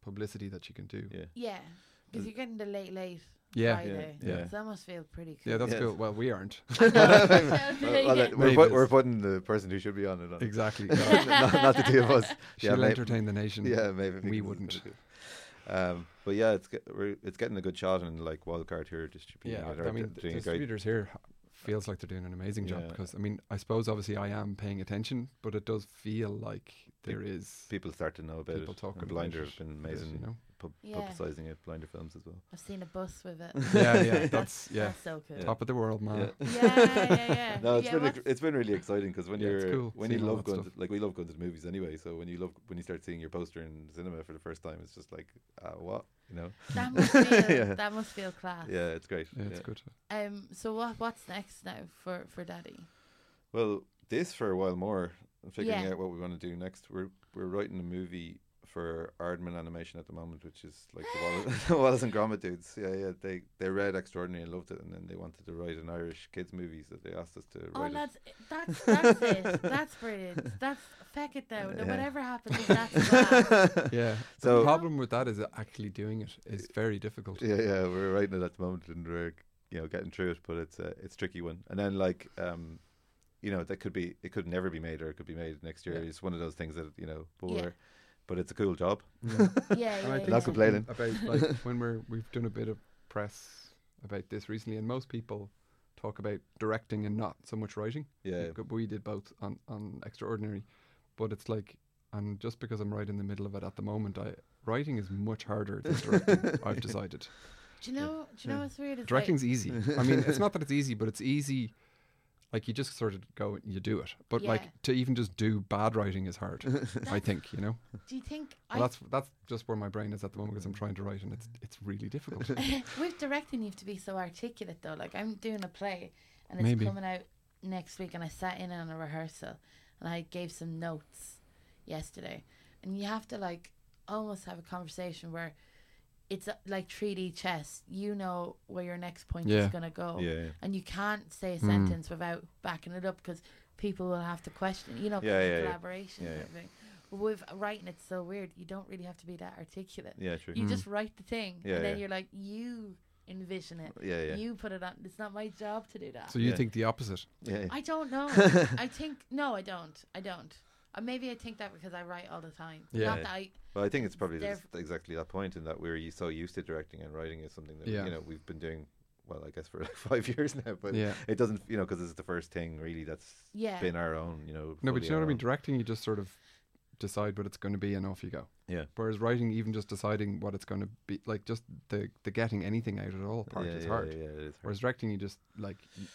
publicity that you can do. Yeah. Yeah, because you're getting the late, late Yeah. Friday. Yeah, yeah. So that must feel pretty cool. Yeah, that's Yeah. cool. Well, we aren't. well, Yeah. well, like, we're, Maybe put, it's- we're putting the person who should be on it on. Exactly. not, not, not the two of us. She'll yeah, may- entertain the nation. Yeah, maybe We because it's wouldn't. pretty good. Um, but yeah, it's get, we're, it's getting a good shot, and like Wildcard here distributing Yeah, it. or I mean, d- the doing a great. distributors here h- feels like they're doing an amazing job Yeah. because I mean, I suppose obviously I am paying attention, but it does feel like there is People start to know about people it. talking and about Blinder it have been a bit, amazing, you know. pub- Yeah. publicising it. Blinder films as well. I've seen a bus with it. Yeah, yeah, that's yeah, That's so cool. Yeah. top of the world, man. Yeah. Yeah, yeah, yeah. No, it's yeah, been what's- ex- it's been really exciting because when Yeah, it's you're cool when you seeing all love that going to, stuff. like we love going to the movies anyway. So when you love when you start seeing your poster in cinema for the first time, it's just like uh, what you know. that must feel Yeah. that must feel class. Yeah, it's great. Yeah, it's good. Um. So what what's next now for for Daddy? Well, this for a while more. I'm figuring Yeah. out what we want to do next. We're we're writing a movie for Aardman Animation at the moment, which is like the Wallace, Wallace and Gromit dudes. Yeah, yeah. They they read Extraordinary and loved it, and then they wanted to write an Irish kids movie, so they asked us to Oh, write it. that's that's that's it. That's brilliant. That's feck it though. No, Yeah. whatever happens, that's class. Yeah. So- the problem with that is that actually doing it is very difficult. Yeah, yeah. We're writing it at the moment, and we're you know getting through it, but it's a it's a tricky one. And then like um, you know, that could be it could never be made, or it could be made next year. Yeah. It's one of those things that you know, but Yeah. we're, but it's a cool job. Yeah. Yeah, And yeah, I yeah. think Not complaining. about like when we're we've done a bit of press about this recently, and most people talk about directing and not so much writing. Yeah, But we did both on on Extraordinary, but it's like, and just because I'm right in the middle of it at the moment, I writing is much harder than directing. I've decided Do you know? Do you know what's weird? It's directing's easy. I mean, it's not that it's easy, but it's easy. Like you just sort of go and you do it. But Yeah. like to even just do bad writing is hard. I think you know. Like, do you think? Well, I, that's that's just where my brain is at the moment because I'm trying to write and it's it's really difficult. with directing, you have to be so articulate though. Like I'm doing a play, and it's Maybe. coming out next week, and I sat in on a rehearsal, and I gave some notes yesterday, and you have to like almost have a conversation where it's uh, like three D chess. You know where your next point Yeah. is gonna go, yeah, yeah. and you can't say a Mm. sentence without backing it up because people will have to question. You know, 'cause Yeah, it's yeah, yeah. collaboration Yeah, and yeah. everything. But with writing, it's so weird. You don't really have to be that articulate. Yeah, true. You Mm. just write the thing, Yeah, and then yeah. you're like, you envision it. Yeah, yeah, You put it on. It's not my job to do that. So you Yeah. think the opposite? yeah. yeah. I don't know. I think no, I don't. I don't. Uh, maybe I think that because I write all the time. Yeah. Not that I. Well, I think it's probably They're- just exactly that point in that we're u- so used to directing, and writing is something that Yeah. you know we've been doing. Well, I guess for like five years now, but Yeah. it doesn't, you know, because it's the first thing really that's Yeah. been our own, you know. No, but fully you know what I our mean. own. Directing, you just sort of decide what it's going to be and off you go. Yeah. Whereas writing, even just deciding what it's going to be, like just the the getting anything out at all part yeah, is yeah, hard. Yeah, yeah, it is hard. Whereas directing, you just like, y-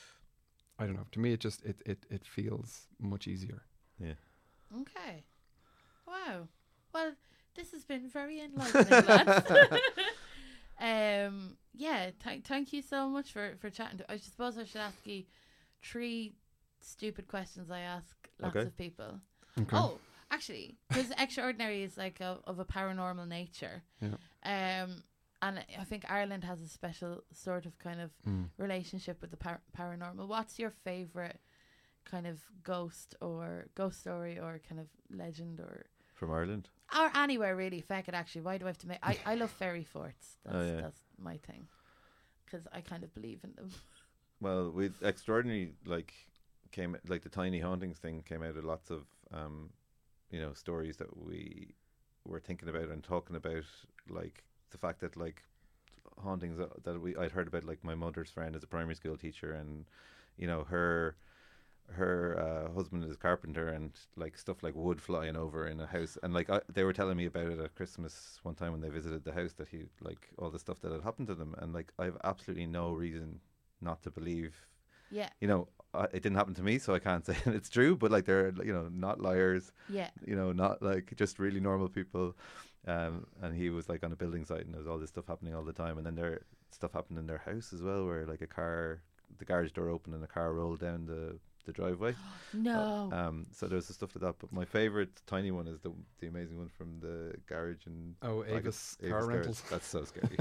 I don't know. To me, it just it it it feels much easier. Okay. Wow. Well, this has been very enlightening, lads. um. Yeah. Th- thank you so much for for chatting. To, I suppose I should ask you three stupid questions I ask lots Okay. of people. Okay. Oh, actually, because Extraordinary is like a, of a paranormal nature. Yeah. Um, and I think Ireland has a special sort of kind of Mm. relationship with the par- paranormal. What's your favorite kind of ghost or ghost story or kind of legend or From Ireland. or anywhere really? Feck it, actually. Why do I have to make? I, I love fairy forts. That's Oh, yeah. that's my thing. Because I kind of believe in them. Well, with Extraordinary, like came like the tiny hauntings thing came out of lots of um, you know, stories that we were thinking about and talking about, like the fact that like hauntings that, that we I'd heard about, like my mother's friend is a primary school teacher, and you know her her uh, husband is a carpenter, and like stuff like wood flying over in a house, and like I, they were telling me about it at Christmas one time when they visited the house, that he like all the stuff that had happened to them, and like I have absolutely no reason not to believe. Yeah, You know, uh, it didn't happen to me, so I can't say it's true. But like they're you know not liars, yeah, you know, not like just really normal people. Um, and he was like on a building site, and there was all this stuff happening all the time. And then there stuff happened in their house as well, where like a car, the garage door opened and a car rolled down the the driveway. no. Um, so there's the stuff like that. But my favorite tiny one is the the amazing one from the garage in Oh, like, Avis Avis car garage. rentals. That's so scary.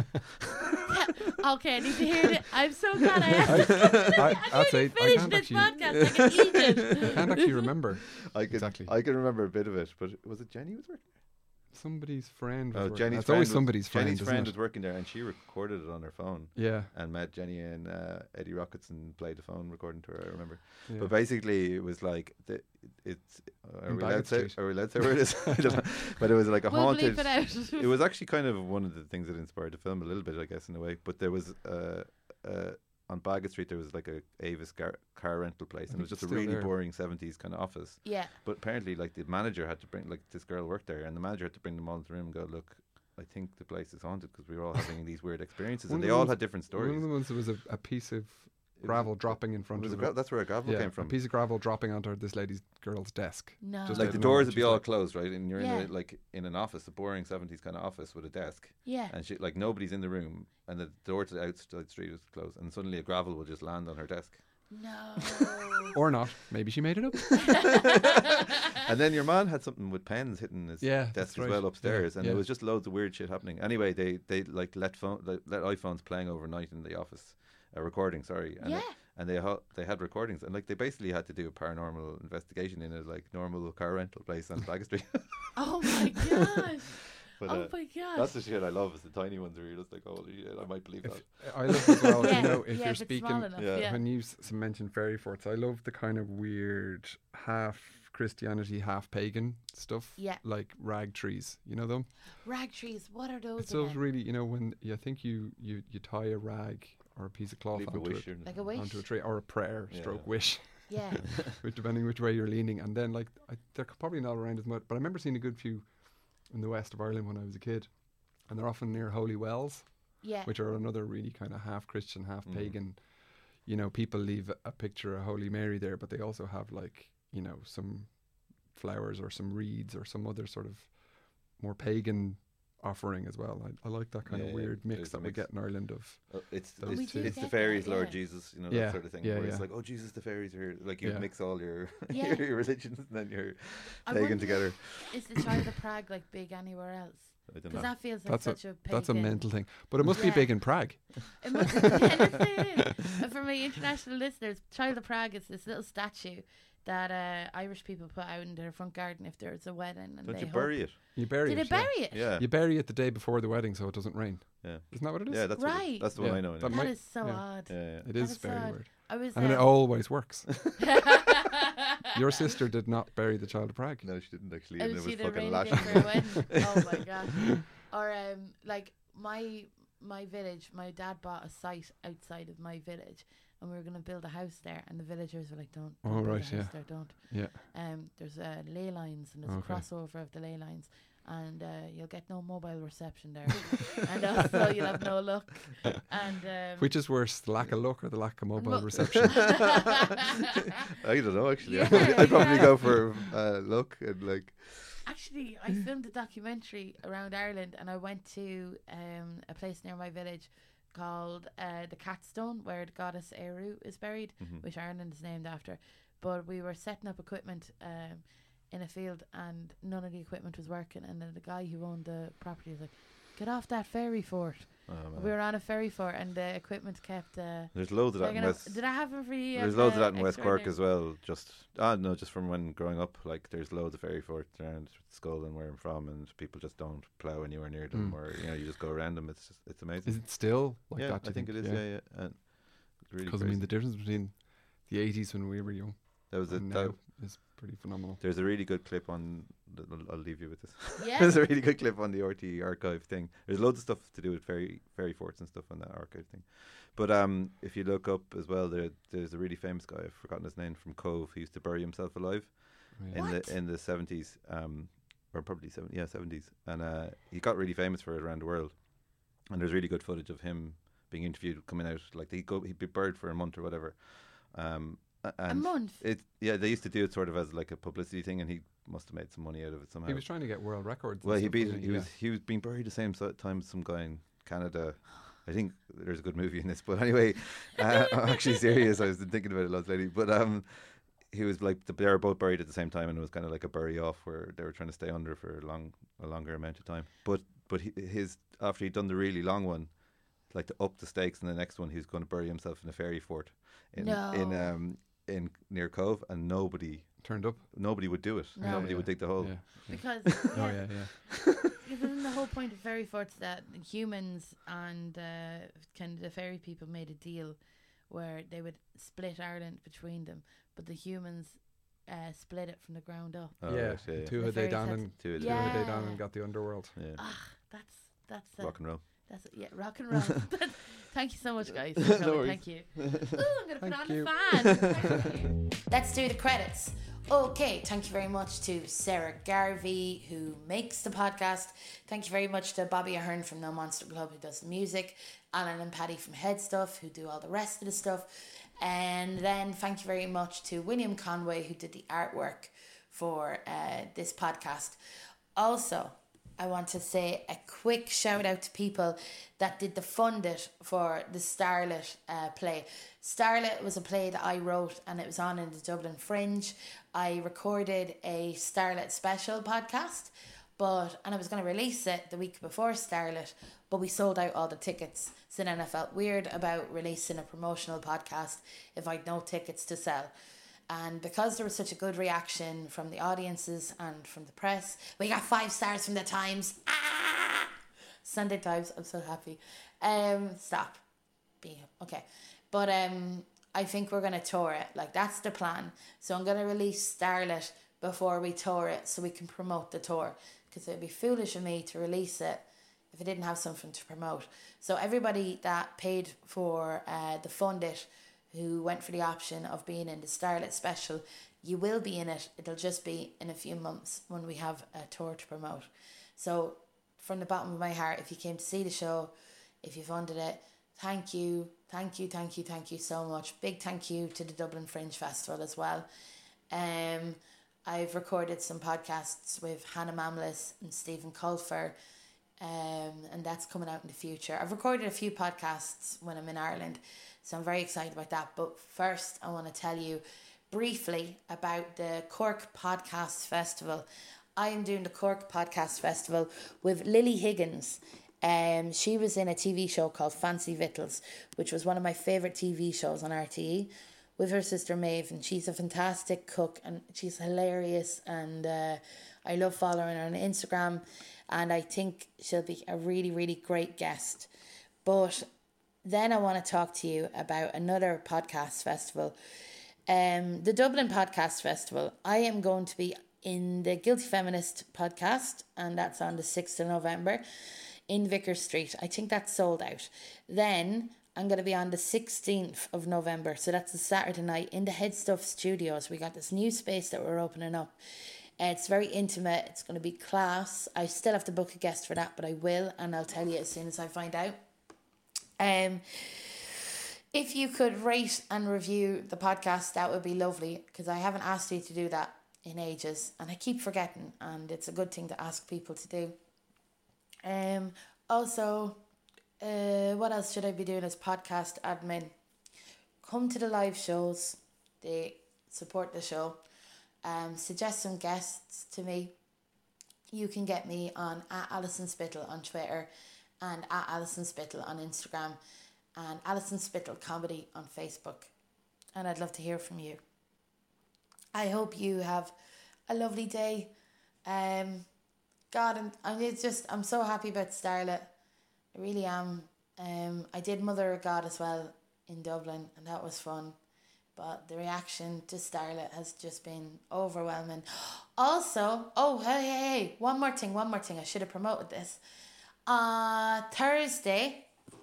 Okay, I need to hear it. I'm so glad I asked. I, I I'd say nearly I finished can't this actually, podcast like an I Egypt. can't actually remember. I can Exactly. I can remember a bit of it, but was it Jenny was working? somebody's friend. Was Oh, working. Jenny's It's friend always was- somebody's friend. Jenny's isn't friend it? was working there, and she recorded it on her phone. Yeah. And met Jenny and uh, Eddie Rocketson played the phone recording to her. I remember. yeah. But basically, it was like the, it's. Are In we allowed Bagot to say? Street. Are we allowed to say where it is? I don't know. But it was like a We'll haunted. bleep it out. It was actually kind of one of the things that inspired the film a little bit, I guess, in a way. But there was uh, uh, on Bagot Street there was like a Avis car, car rental place, I and it was think just a it's still really there. boring seventies kind of office. Yeah. But apparently, like the manager had to bring, like this girl worked there, and the manager had to bring them all into the room and go, look, I think the place is haunted because we were all having these weird experiences, One and of they the all ones- had different stories. One of the ones that was a, a piece of It was gravel a- dropping in It front was a of gra- it. that's where a gravel Yeah, came a from. piece of gravel dropping onto this lady's girl's desk. No. Just Like I the don't know, doors and would be she's all like- closed, right? And you're Yeah. in a, like in an office, a boring seventies kind of office with a desk, Yeah. and she like nobody's in the room, and the door to the outside street is closed, and suddenly a gravel will just land on her desk. No. Or not. Maybe she made it up. And then your man had something with pens hitting his Yeah, desk that's as right. well upstairs, Yeah, and yeah. there was just loads of weird shit happening. Anyway, they they like let phone let, let iPhones playing overnight in the office, uh, recording. Sorry, and Yeah. they, and they ha- they had recordings, and like they basically had to do a paranormal investigation in a like normal car rental place on Bagot Street. Oh my gosh. But, Oh uh, my gosh. that's the shit I love. Is the tiny ones where you're just like, holy shit, I might believe If, that. I love as well, yeah. you know, if yeah, you're if it's speaking, small enough. Yeah. Yeah. when you s- mentioned fairy forts, I love the kind of weird half Christianity, half pagan stuff. Yeah. Like rag trees, you know them? Rag trees. What are those? It's those again? really, you know, when you think you, you, you tie a rag or a piece of cloth Leave a onto wish. it, or- Like a wish. onto a tree, or a prayer, Yeah. stroke wish, Yeah. which depending which way you're leaning. And then, like, I, they're probably not around as much, but I remember seeing a good few in the west of Ireland when I was a kid. And they're often near holy wells, Yeah. which are another really kind of half Christian, half Mm. pagan. You know, people leave a, a picture of Holy Mary there, but they also have like, you know, some flowers or some reeds or some other sort of more pagan offering as well. I, I like that kind Yeah, of yeah, weird there's mix a that we mix. get in Ireland of. Uh, it's Those We it's, do it's the get fairies, that, Lord yeah. Jesus, you know, Yeah, that sort of thing. yeah, where it's yeah. like, oh Jesus, the fairies are here. Like you Yeah. mix all your Yeah. your, your religions and then your I pagan wonder, together. Is the Child of Prague like big anywhere else? I don't know. Because that feels like That's a- such a, pagan. That's a mental thing, but it must be Yeah. big in Prague. It must be, yeah, that's it. And for my international listeners, Child of Prague is this little statue that uh, Irish people put out in their front garden if there's a wedding. And Don't they you hope- bury it? You bury Did it. they bury it? Yeah, You bury it the day before the wedding so it doesn't rain. yeah, Isn't that what it is? yeah. That's what it- Right. that's the one Yeah, I know. that Anyway. That might- is so yeah. odd. Yeah, yeah. It That is is very sad. weird. I was. And it um, always works. Your sister did not bury the Child of Prague. No, she didn't actually. Oh, And it she was did a fucking rainy lashing. day for a wedding. Oh my god. Or um, like my my village, my dad bought a site outside of my village, and we were gonna build a house there, and the villagers were like, "Don't, don't Oh, build right, a house yeah. there, don't." Yeah. Um, there's uh, ley lines, and there's Okay. a crossover of the ley lines, and uh, you'll get no mobile reception there, and also you'll have no luck. And um, Which is worse, the lack of luck or the lack of mobile Look. reception? I don't know actually. Yeah, I'd probably, I'd probably yeah. go for uh, luck and like. Actually, I filmed a documentary around Ireland, and I went to um, a place near my village called uh, the Catstone, where the goddess Eru is buried, Mhm. which Ireland is named after. But we were setting up equipment um, in a field, and none of the equipment was working. And then the guy who owned the property was like, "Get off that ferry fort." Oh, man. We were on a ferry fort, and the equipment kept. Uh, There's loads of that in taking up- West. Did I have it for you? There's as loads of a that in West Cork extraordinary- as well. Just ah no, just from when growing up, like there's loads of fairy forts around Skull and where I'm from, and people just don't plough anywhere near them, Mm. or you know you just go around them. It's just it's amazing. Is it still like yeah, that? do I you think, it is. Yeah, yeah. And it's really Because I mean, crazy. the difference between the eighties when we were young There was a and that, now is pretty phenomenal. there's a really good clip on. I'll, I'll leave you with this. Yeah. There's a really good clip on the R T archive thing. There's loads of stuff to do with fairy fairy forts and stuff on that archive thing. But um, if you look up as well, there there's a really famous guy. I've forgotten his name from Cove. He used to bury himself alive Yeah. in What? the in the seventies, um, or probably seven, yeah, seventies, and uh, he got really famous for it around the world. And there's really good footage of him being interviewed, coming out like he'd go, he'd be buried for a month or whatever. Um, a- A and month. it yeah, they used to do it sort of as like a publicity thing, and he must have made some money out of it somehow. He was trying to get world records. and Well, he stuff, beat. wasn't He was. He was being buried the same so- time as some guy in Canada. I think there's a good movie in this, but anyway, uh, I'm actually serious. I was thinking about it lots lately, but um, he was like they were both buried at the same time, and it was kind of like a bury off where they were trying to stay under for a long, a longer amount of time. But but he, his after he'd done the really long one, like to up the stakes in the next one, he was going to bury himself in a fairy fort in in No. um in near Cove, and nobody Turned up. nobody would do it. No. Nobody Yeah, would dig the hole. Yeah. Because Oh yeah, yeah, yeah. because then the whole point of fairy forts that humans and uh, kind of the fairy people made a deal where they would split Ireland between them, but the humans uh, split it from the ground up. Oh, yeah. right, yeah, yeah. Two The had they fairies down had and Two of two the- had they Yeah. down and got the underworld. yeah. Ah, that's that's the, Rock and roll. that's yeah, rock and roll. Thank you so much, guys. for coming. worries. Thank you. Ooh, I'm gonna put Thank on you. the fan. Let's do the credits. Okay, thank you very much to Sarah Garvey, who makes the podcast. Thank you very much to Bobby Ahern from No Monster Club, who does the music. Alan and Paddy from Head Stuff, who do all the rest of the stuff. And then thank you very much to William Conway, who did the artwork for uh, this podcast. Also, I want to say a quick shout out to people that did the funded for the Starlet uh, play. Starlet was a play that I wrote and it was on in the Dublin Fringe. I recorded a Starlet special podcast, but and I was going to release it the week before Starlet, but we sold out all the tickets. So then I felt weird about releasing a promotional podcast if I'd no tickets to sell. And because there was such a good reaction from the audiences and from the press, we got five stars from the Times. Ah! Sunday Times, I'm so happy. Um, stop. Be okay. But um, I think we're gonna tour it. Like that's the plan. So I'm gonna release Starlet before we tour it, so we can promote the tour. Because it'd be foolish of me to release it if I didn't have something to promote. So everybody that paid for uh, the Fund It, who went for the option of being in the Starlet special, you will be in it. It'll just be in a few months when we have a tour to promote. So from the bottom of my heart, if you came to see the show, if you funded it, thank you, thank you, thank you, thank you so much. Big thank you to the Dublin Fringe Festival as well. Um, I've recorded some podcasts with Hannah Mamlis and Stephen Colfer, um, and that's coming out in the future. I've recorded a few podcasts when I'm in Ireland, so I'm very excited about that. But first, I want to tell you briefly about the Cork Podcast Festival. I am doing the Cork Podcast Festival with Lily Higgins. Um, she was in a T V show called Fancy Vittles, which was one of my favourite T V shows on R T E, with her sister Maeve, and she's a fantastic cook and she's hilarious, and uh, I love following her on Instagram, and I think she'll be a really, really great guest. But then I want to talk to you about another podcast festival. Um, the Dublin Podcast Festival. I am going to be in the Guilty Feminist podcast, and that's on the sixth of November in Vickers Street. I think that's sold out. Then I'm going to be on the sixteenth of November, so that's a Saturday night, in the Head Stuff Studios. We got this new space that we're opening up. Uh, it's very intimate. It's going to be class. I still have to book a guest for that, but I will, and I'll tell you as soon as I find out. Um, if you could rate and review the podcast, that would be lovely, because I haven't asked you to do that in ages, and I keep forgetting, and it's a good thing to ask people to do. Um, also, uh, what else should I be doing as podcast admin? Come to the live shows. They support the show. Um, suggest some guests to me. You can get me on at Alison Spittle on Twitter, and at Alison Spittle on Instagram, and Alison Spittle Comedy on Facebook. And I'd love to hear from you. I hope you have a lovely day. Um, God, and I'm it's just I'm so happy about Starlet. I really am. Um, I did Mother of God as well in Dublin, and that was fun. But the reaction to Starlet has just been overwhelming. Also, oh hey hey hey, one more thing, one more thing. I should have promoted this. Uh Thursday.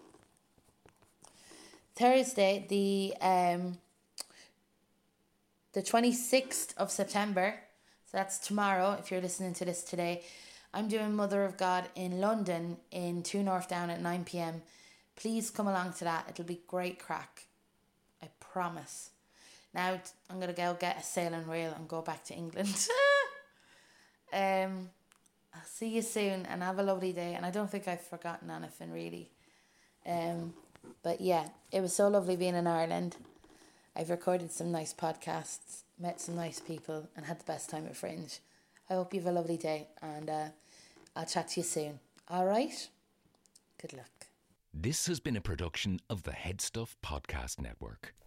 Thursday, the um the twenty-sixth of September. So that's tomorrow if you're listening to this today. I'm doing Mother of God in London in Two North Down at nine p.m. Please come along to that. It'll be great crack. I promise. Now I'm going to go get a sailing reel and go back to England. um, I'll see you soon and have a lovely day. And I don't think I've forgotten anything really. Um, but yeah, it was so lovely being in Ireland. I've recorded some nice podcasts, met some nice people, and had the best time at Fringe. I hope you have a lovely day, and uh, I'll chat to you soon. All right? Good luck. This has been a production of the Head Stuff Podcast Network.